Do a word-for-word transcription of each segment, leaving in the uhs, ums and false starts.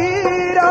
ਵੀਰਾ।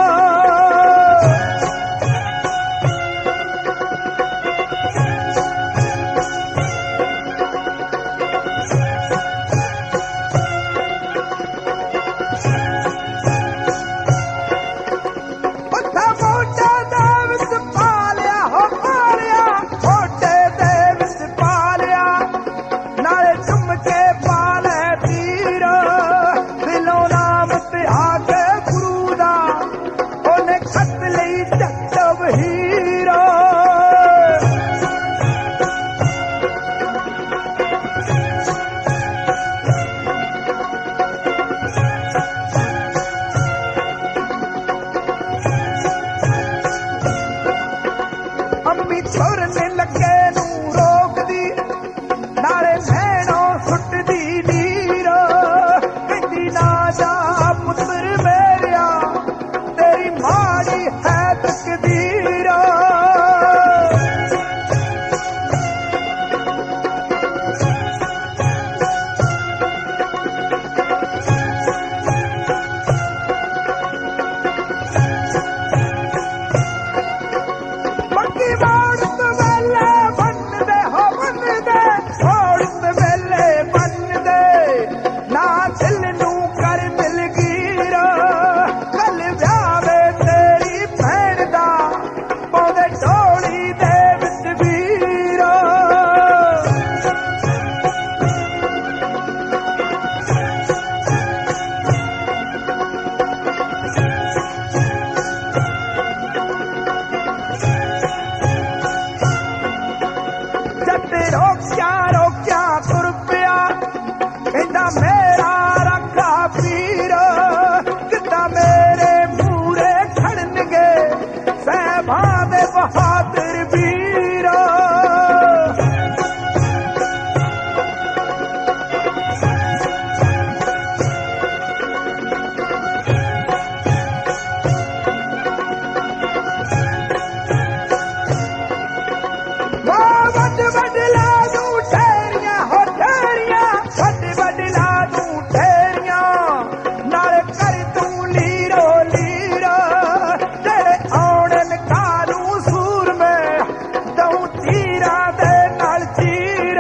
ਛੁਰਨ ਲੱਗੇ ਨੂੰ ਰੋਕਦੀ ਨਾਲੇ ਨੈਣੋਂ ਸੁੱਟਦੀ ਨੀਰ। ਕਹਿੰਦੀ ਨਾ ਜਾ ਪੁੱਤਰ ਮੇਰਿਆ ਤੇਰੀ ਮਾੜੀ ਹੈ ਤਕਦੀਰ। ਪੱਕੀ ਬਾਤ ਰੋਕਿਆ ਰੋਕਿਆ ਤੁਰ ਪਿਆ ਕਹਿੰਦਾ ਮੇਰਾ ਰੱਖਾ ਪੀਰ। ਕਿੱਦਾਂ ਮੇਰੇ ਮੂਰੇ ਖੜਨਗੇ ਸਾਹਿਬਾਂ ਦੇ ਬਹਾਦਰ ਵੀਰ। ਵੱਡ ਵੱਡ ਲਾ ਦੂੰ ਠੇਰੀਆਂ ਹੋ ਠੇਰੀਆਂ ਵੱਡ ਵੱਡ ਲਾ ਦੂੰ ਠੇਰੀਆਂ ਨਾਲੇ ਕਰ ਤੂੰ ਲੀਰੋ ਲੀਰ। ਜਿਹੜੇ ਆਉਣ ਕਾਲੂ ਸੂਰਮੇ ਦਊ ਤੀਰਾਂ ਦੇ ਨਾਲ ਚੀਰ।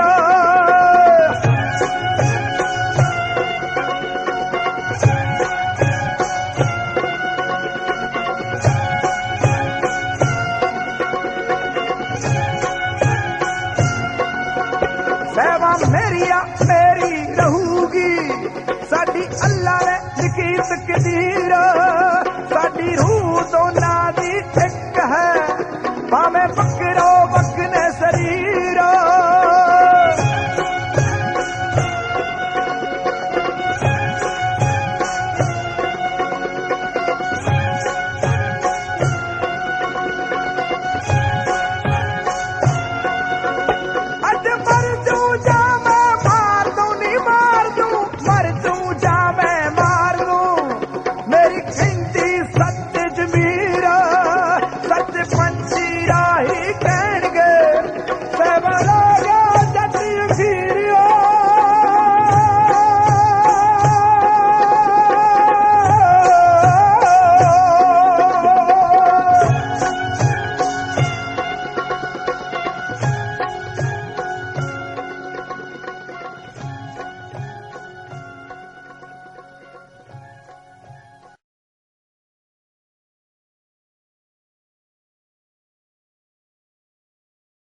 ਸਹਿਬਾ ਮੇਰੀਆ ਮੇਰੀ ਰਹੂਗੀ ਸਾਡੀ ਅੱਲਾ ਨੇ ਲਿਖੀ ਤਕਦੀਰ। ਸਾਡੀ ਰੂਹ ਦੋਨਾਂ ਦੀ ਇੱਕ ਹੈ ਭਾਵੇਂ ਬੱਕਰੋ ਬੱਕਨੇ ਸਰੀਰ। ਮਰ ਤੂੰ ਜਾ ਮੈਂ ਮਾਰ ਦੂੰ ਮੇਰੀ ਕਹਿੰਦੀ ਸੱਚ